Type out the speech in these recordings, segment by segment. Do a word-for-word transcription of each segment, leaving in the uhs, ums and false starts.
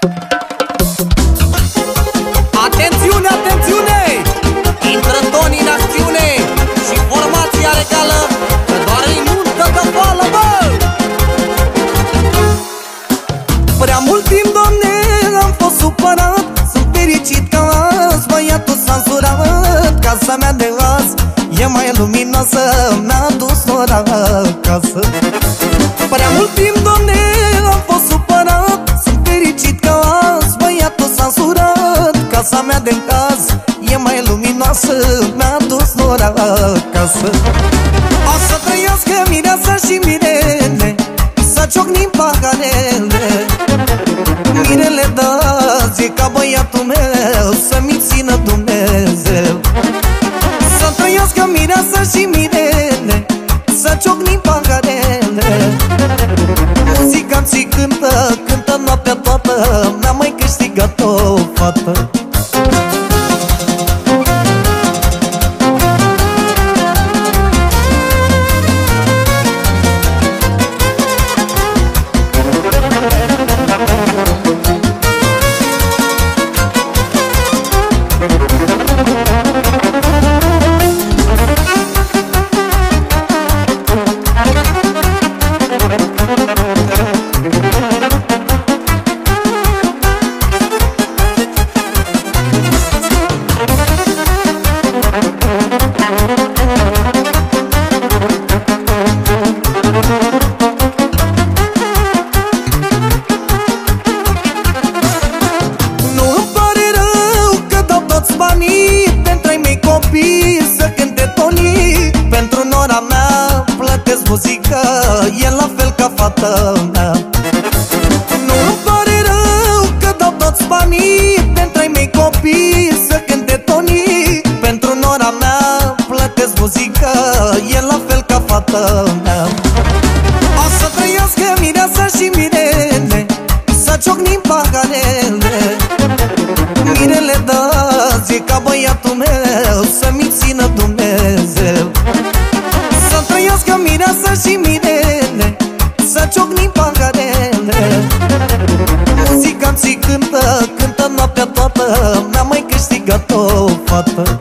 Atențiune, atențiune! Intră Toni în acțiune și formația regală, că doar îi nuntă de fală, bă! Prea mult timp, Doamne, am fost supărat. Sunt fericit că azi băiatul s-a însurat. Casa mea de azi e mai luminoasă, mi-a dus ora acasă. Prea mult timp, Doamne, am fost supărat. Sunt fericit că azi băiatul s-a însurat. Casa mea de azi e mai luminoasă, mi-a dus ora acasă. O să trăiască mireasa și mirele, să ciocnim paharele. Mirele de azi e ca băiatul meu, să-mi țină Dumnezeu. Să trăiască mireasa și mirele, să ciocnim paharele. Muzicanții cântă, cântă noaptea toată, n-am mai câștigat o fată. Muzică e la fel ca fata mea. Nu-mi pare rău că dau toți banii pentru ai mei copii să cânte Toni. Pentru nora mea plătesc muzică, e la fel ca fata mea. O să trăiască mireasa și mirele, să ciocnim paharele. Mirele de azi e ca băiatul meu, să-mi țină Dumnezeu. Să trăiască mireasa și mirele, să ciocnim paharele. Muzicanții cântă, cântă noaptea toată, n-am mai câștigat o fată.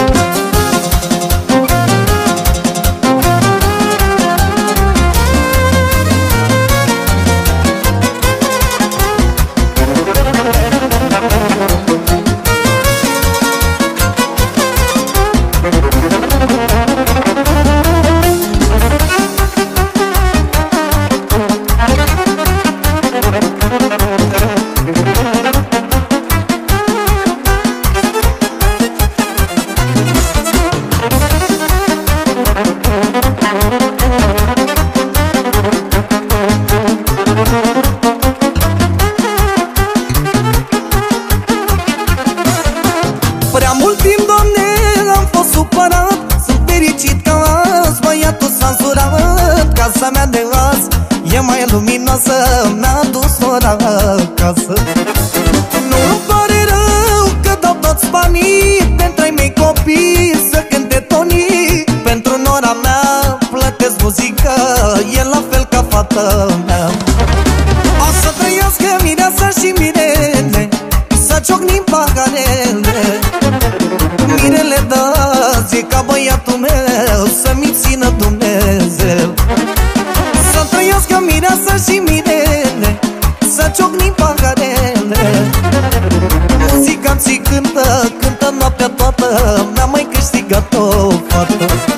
Prea mult timp, Doamne, am fost supărat. Sunt fericit că azi băiatul s-a însurat. Casa mea de azi e mai luminoasă, mi-a dus ora acasă. Nu-mi pare rău că dau toți banii pentru ai mei copii să cânte Toni. Pentru nora mea plătesc muzică, e la fel ca fata mea. O să trăiască mireasa și mirele, să ciocnim paharele. Mirele de azi e ca băiatul meu, să-mi țină Dumnezeu. Să trăiască mireasa și mirele, să ciocnim paharele. Muzicanții cântă, cântă noaptea toată, n-am mai câștigat o fată.